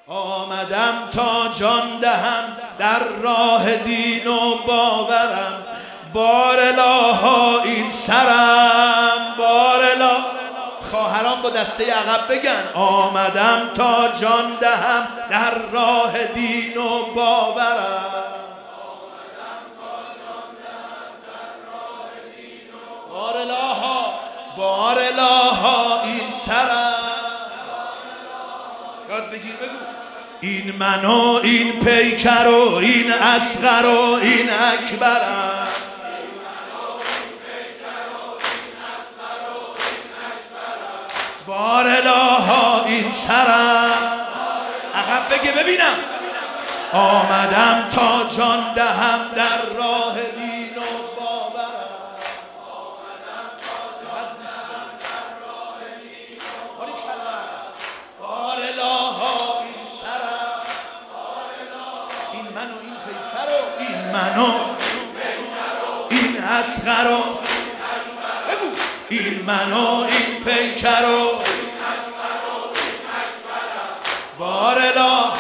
آمدم تا جان دهم در راه دین و باورم، بار الها این سرم، بار الها. خواهران با دسته عقب بگن آمدم تا جان دهم در راه دین و باورم، بار الها، بار الها این سرم. یاد بگیر بگو این من و این پیکر و این اصغر و این اکبرم، بار الها این سرم. عقب بگه ببینم آمدم تا جان دهم در راه دین و باورم، آمدم تا جان دهم در راه دین و باورم، بار الها این سرم، این من و این پیکر و این من و این اصغر و بگو این من و این پیکر و بار الها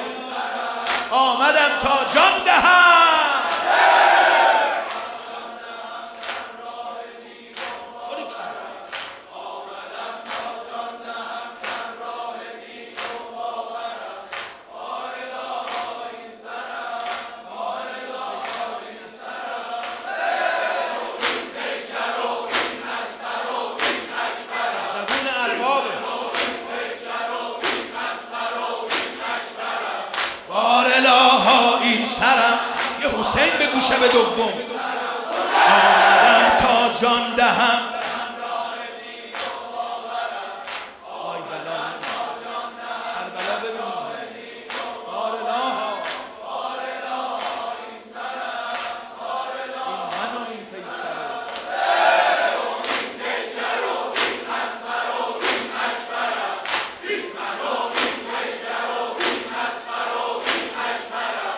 آمدم تا جان دهم. این سرم یه حسین بگو شب دوم آمدم تا جان دهم، آی بلا کربلا ببینیم، بار الها این سرم، این من و این پیکر و این اصغر و این اکبرم، این من و این پیکر و این اصغر و این اکبرم،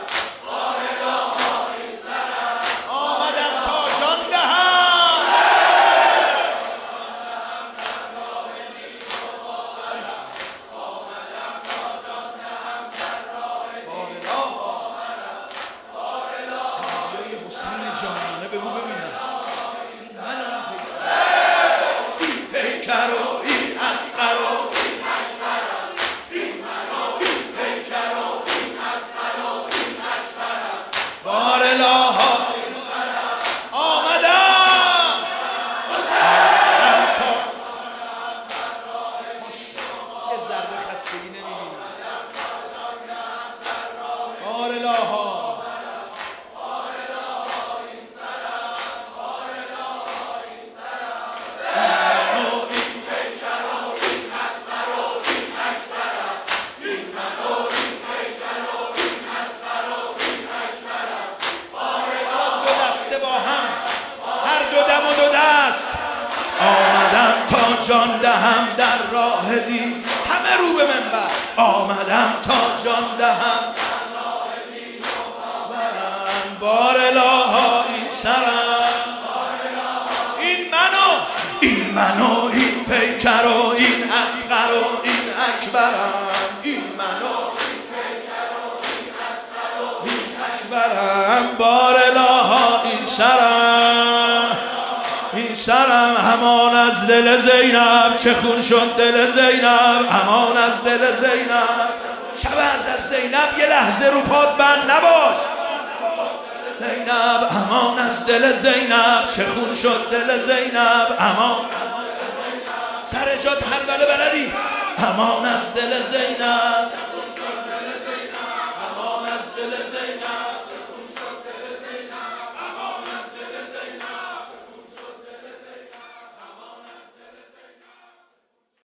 آمدم تا جان دهم در راه دین، همه رو به منبر آمدم تا جان دهم در راه دین و باورم، بار الها این سرم، این من و این پیکر و این اصغر و این اکبرم، این من و این پیکر و این اصغر و این اکبرم، بار الها این سرم، این سرم همان از دل زینب، چه خون شد دل زینب، همان از دل زینب. شب از زینب یه لحظه رو پاد بند نباش، زینب همان از دل زینب، چه خون شد دل زینب، همان سر جات هر بله بلدی، همان از دل زینب.